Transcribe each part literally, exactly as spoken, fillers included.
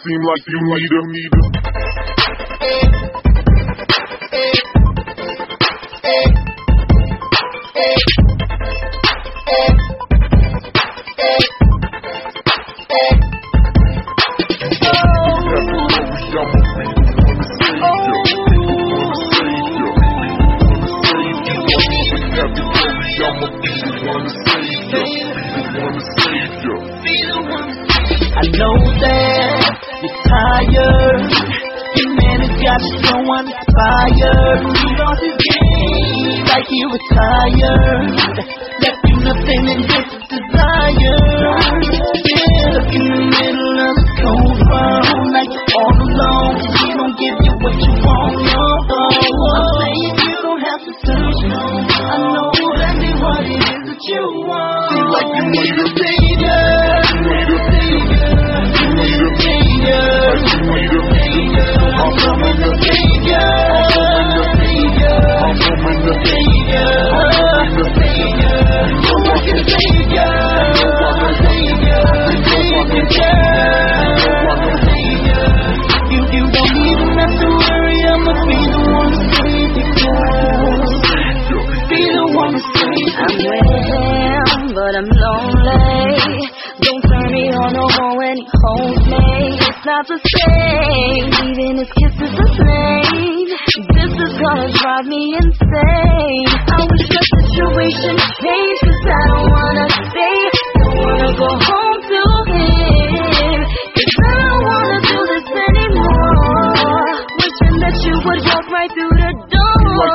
seem like you need her, need her. I know that you're tired. Your man has got you so uninspired. He lost his game like he retired. Left you nothing and just desire. Yeah, look in the middle of the cold road like you're all alone. He don't give you what you want, no. I'm saying you don't have to search, no. I know exactly what it is that you want. Seems like you need a savior. But I'm lonely. Don't turn me on no more when he holds me. It's not the same. Even his kisses the same. This is gonna drive me insane. I wish the situation changed, 'cause I don't wanna stay. Don't wanna go home to him, 'cause I don't wanna do this anymore. Wishing that you would walk right through the door.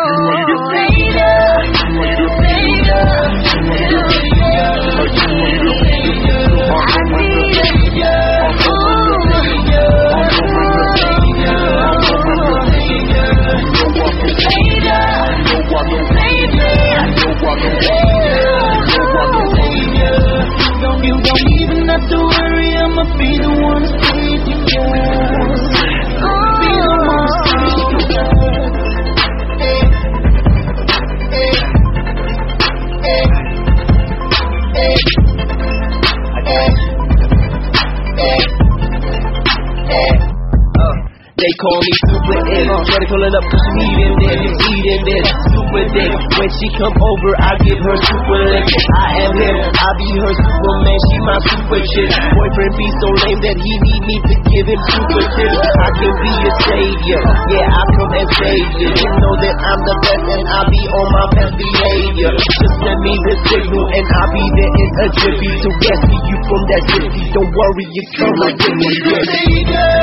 You don't even have to worry, I'ma be the one to save you, girl. Be the one to save you, girl. They call me Super Ed. Shorty pulling up cause she needin' this, you eatin' this. Super dick. When she come over, I give her super lick. I am him, I be her Superman, she my super chick. Boyfriend be so lame that he need me to give him super tips. I can be a savior, yeah, I come and save you. You know that I'm the best and I be on my best behavior. Just send me the signal and I'll be there in a jiffy to rescue you from that jiffy. Don't worry, you come like a